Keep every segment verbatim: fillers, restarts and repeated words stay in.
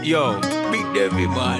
Yo, big Devi man.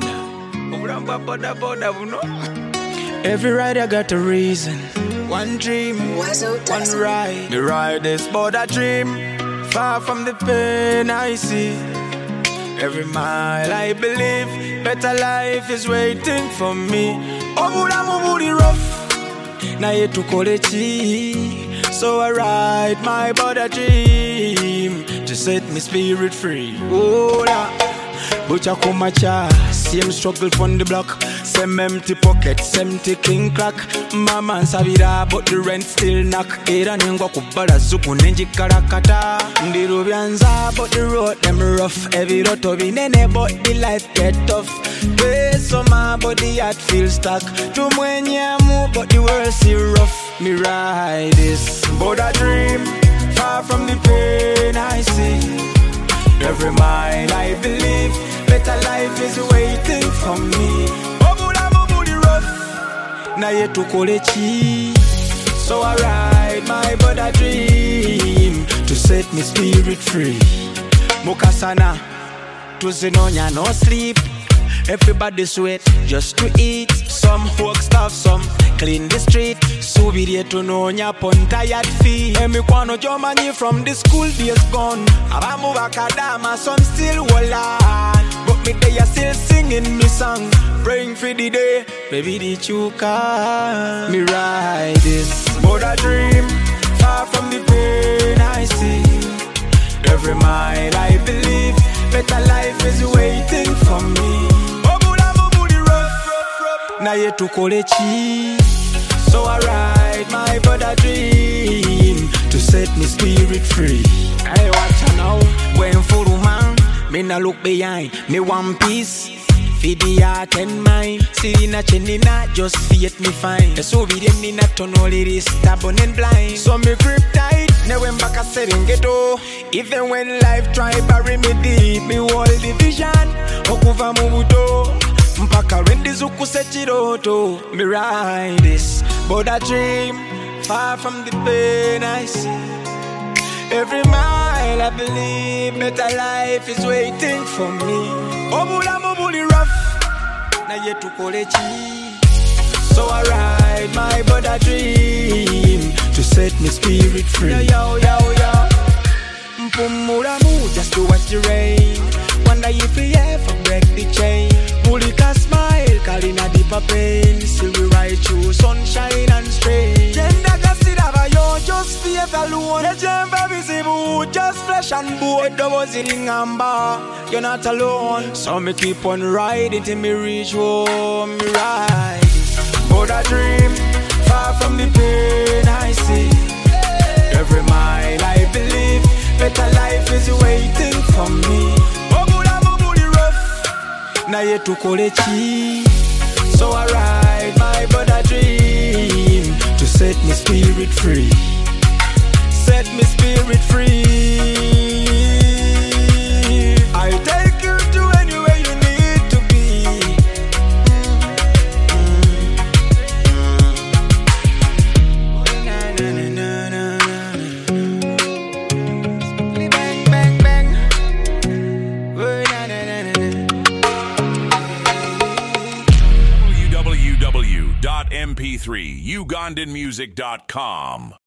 Every rider got a reason. One dream, one ride. Me ride this border dream. Far from the pain I see. Every mile I believe better life is waiting for me. Oh, Buddha, my booty rough. Now you to call it cheap. So I ride my border dream to set me spirit free. Oh, la. Butcha kumacha, same struggle from the block. Same empty pocket, same ticking clock. Mama sabira, but the rent still knock. Era nengwa kubala zuku nenji karakata. Ndiru byanza, but the road them rough. Every roto binene, but the life get tough. Face on my body, heart feel stuck. To mwenye move, but the world still rough. Me ride this border dream, far from the pain I see. Every mile I believe better life is waiting for me. Now you to call it cheap. So I ride my border dream to set me spirit free. Mukasana, to Zenonia no sleep. Everybody sweat just to eat. Some work stuff, some clean the street. So be there to know nya pon tired feet. Emi kwano Germany from the school days gone. Abamu bakadama, some still hold on. But me they are still singing me song. Praying for the day, baby the chuka. Me ride this border dream, far from the pain I see. Every mile I believe better life is waiting for me. Now you to call it cheap. So I ride my border dream to set me spirit free. Hey, watch out now. Going for man, me nah look behind. Me one piece, feed the heart and mind. See na chenina, just feed me fine. So we didn't need not turn all it is stubborn and blind. So me grip tight, now when back a Serengeti. Even when life try bury me deep, me wall division. Okuva mubuto. Mpaka rendi zuku sechiroto. Me ride this border dream, far from the pain I see. Every mile I believe better life is waiting for me. Oh, Buddha, my booty rough. Now you to call it cheap. So I ride my border dream to set me spirit free. Yo, yo, yo, yo. Mpumuramu, just to watch the rain. Wonder if we ever break the chain. Bulika smile, Kalina deeper pain. Still we ride through sunshine and strain. Gender kasidava yo, just faith alone. Legend visible, just flesh and bone. The was in amber, you're not alone. So me keep on riding till me reach home. Me ride border dream, far from the pain I see. Every mile I believe better life is waiting for me. Now you to call it cheap. So I ride my border dream to set me spirit free. Set me spirit free. I'll take you to anywhere you need to be. Bang, bang, bang. w w w dot m p three ugandan music dot com